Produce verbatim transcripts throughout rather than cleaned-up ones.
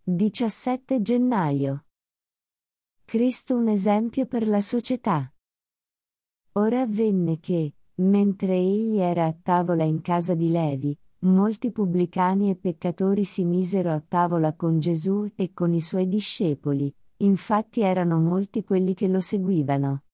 diciassette gennaio. Cristo un esempio per la società. Ora avvenne che, mentre egli era a tavola in casa di Levi, molti pubblicani e peccatori si misero a tavola con Gesù e con i suoi discepoli, infatti erano molti quelli che lo seguivano.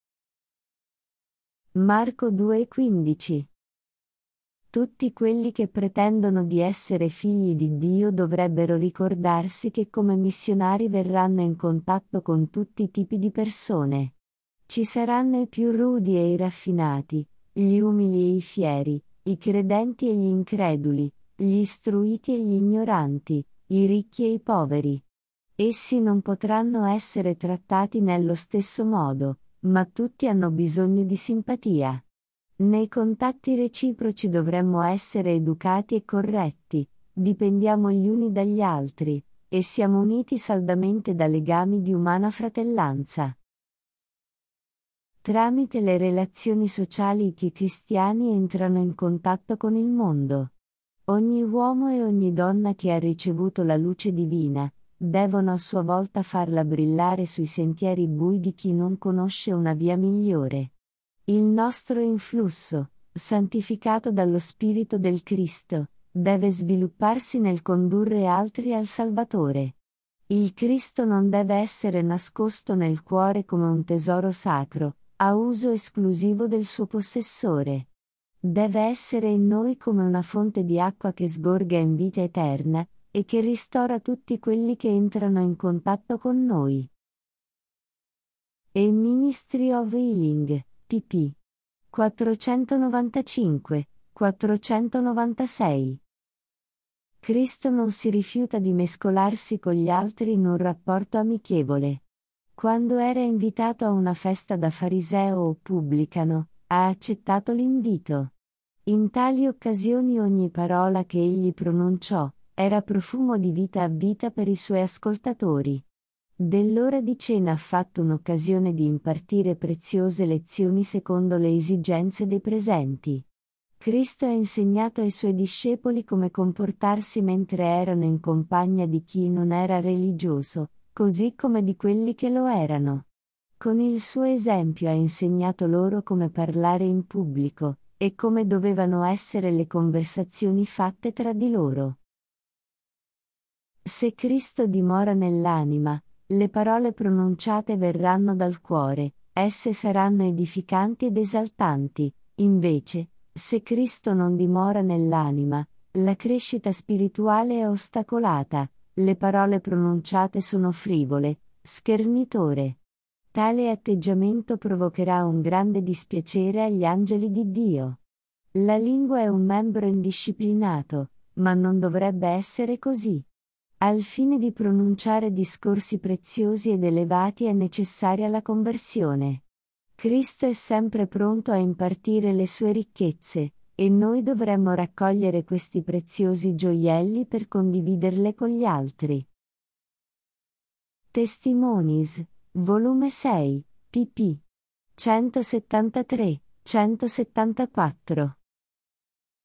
Marco due quindici. Tutti quelli che pretendono di essere figli di Dio dovrebbero ricordarsi che come missionari verranno in contatto con tutti i tipi di persone. Ci saranno i più rudi e i raffinati, gli umili e i fieri, i credenti e gli increduli, gli istruiti e gli ignoranti, i ricchi e i poveri. Essi non potranno essere trattati nello stesso modo, ma tutti hanno bisogno di simpatia. Nei contatti reciproci dovremmo essere educati e corretti, dipendiamo gli uni dagli altri, e siamo uniti saldamente da legami di umana fratellanza. Tramite le relazioni sociali i cristiani entrano in contatto con il mondo. Ogni uomo e ogni donna che ha ricevuto la luce divina, devono a sua volta farla brillare sui sentieri bui di chi non conosce una via migliore. Il nostro influsso, santificato dallo Spirito del Cristo, deve svilupparsi nel condurre altri al Salvatore. Il Cristo non deve essere nascosto nel cuore come un tesoro sacro, a uso esclusivo del suo possessore. Deve essere in noi come una fonte di acqua che sgorga in vita eterna, e che ristora tutti quelli che entrano in contatto con noi. A Ministry of Healing, pp. quattrocentonovantacinque quattrocentonovantasei. Cristo non si rifiuta di mescolarsi con gli altri in un rapporto amichevole. Quando era invitato a una festa da fariseo o pubblicano, ha accettato l'invito. In tali occasioni ogni parola che egli pronunciò era profumo di vita a vita per i suoi ascoltatori. Dell'ora di cena ha fatto un'occasione di impartire preziose lezioni secondo le esigenze dei presenti. Cristo ha insegnato ai suoi discepoli come comportarsi mentre erano in compagnia di chi non era religioso, così come di quelli che lo erano. Con il suo esempio ha insegnato loro come parlare in pubblico, e come dovevano essere le conversazioni fatte tra di loro. Se Cristo dimora nell'anima, le parole pronunciate verranno dal cuore, esse saranno edificanti ed esaltanti. Invece, se Cristo non dimora nell'anima, la crescita spirituale è ostacolata, le parole pronunciate sono frivole, schernitore. Tale atteggiamento provocherà un grande dispiacere agli angeli di Dio. La lingua è un membro indisciplinato, ma non dovrebbe essere così. Al fine di pronunciare discorsi preziosi ed elevati è necessaria la conversione. Cristo è sempre pronto a impartire le sue ricchezze, e noi dovremmo raccogliere questi preziosi gioielli per condividerle con gli altri. Testimonies, volume sei, pp. centosettantatré centosettantaquattro.